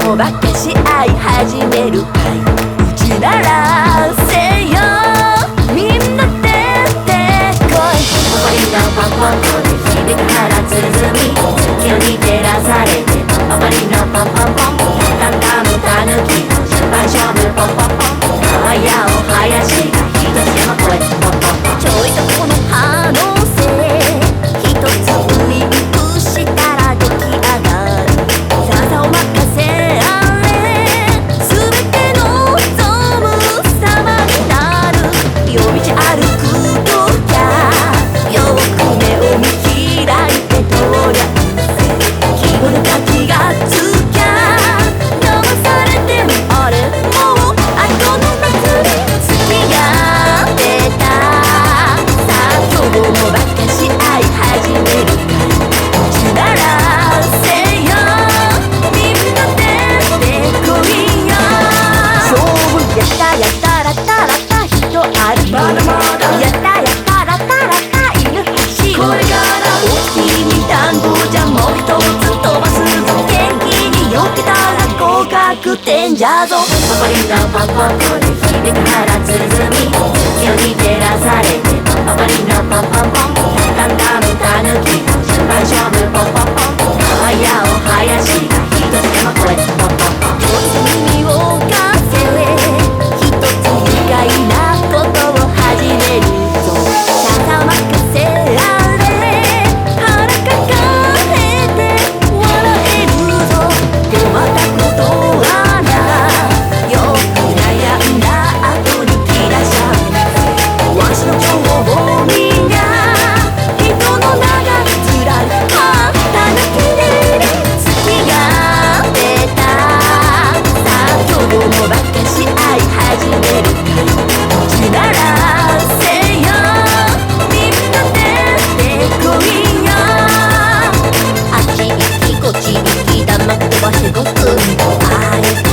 もばかし合い始める。うちならせよみんな出てこい。 誇りのポンポンポンで響く腹鼓、月夜に照らされて誇りのポンポンポン、たたむたぬきの順番勝負ポンポンポン、川やお囃子が一つ山越えポンポンポン。 ちょいとこの葉のせ一つウインクしたら出来上がる。ささを任せあれ全て望む様になる。夜道歩くときゃよく目を見開いてとりゃ希望の鍵がつきゃ騙されてもあれもう後の夏に付き合ってた。さあ今日もばかし合い始める。うちならせよみんな出てこいよ。勝負やったやったらたらた人歩く。 まだまだやったやったらたらた犬走る。 これからお月見団子じゃもう一つ飛ばすぞ。元気に避けたら合格点じゃぞ。 誇りのポンポンポンで響く腹鼓、月夜に照らされて誇りのポンポンポン、たたむたぬきの順番勝負ポンポンポン、川やお囃子が一つ山越えポンポンポン。 ちょっと耳を貸せ一つ愉快なことを始めるぞ。ささ任せあれ腹抱えて笑えるぞ。困ったことはなよく悩んだ後に切らしゃう。わしの興味が人の名がずらりあった抜きで付き合ってた。さあ今日もばかし合い始める。うちならせよみんな出てこいよ。あっち行きこっち行き黙って飛ばしてごくん。あれだ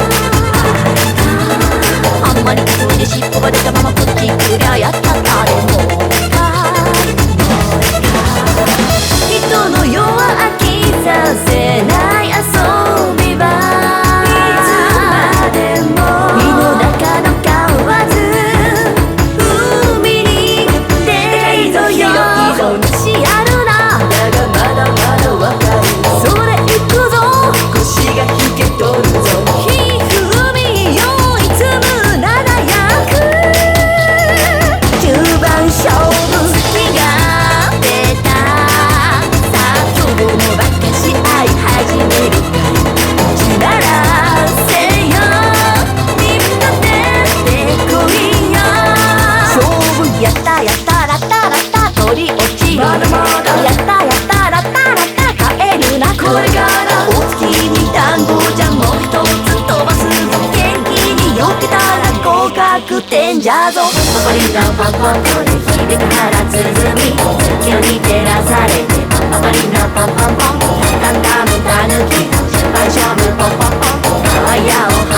あんまり急いで尻尾が出たままこっち来りゃやったかでも人の弱飽きさせない遊び場。いつまでも身の中の買わず海に出いぞよ。もしあるなだがまだまだ若い。それ行くぞ腰が引けとるぞ。ひふみよいつむ7役10番勝負月が出た。さあ今日もばかし合い始める。うちならせよみんな出てこいよ。勝負やったやったらたらた取り落ちる。 まだまだやったやったらたらた帰るな。 これからお月見団子じゃもう一つ飛ばすぞ。元気に避けたら合格点じゃぞ。 誇りのポンポンポンで響く腹鼓、月夜に照らされて誇りのポンポンポン、たたむたぬきの順番勝負ポンポンポン、川やお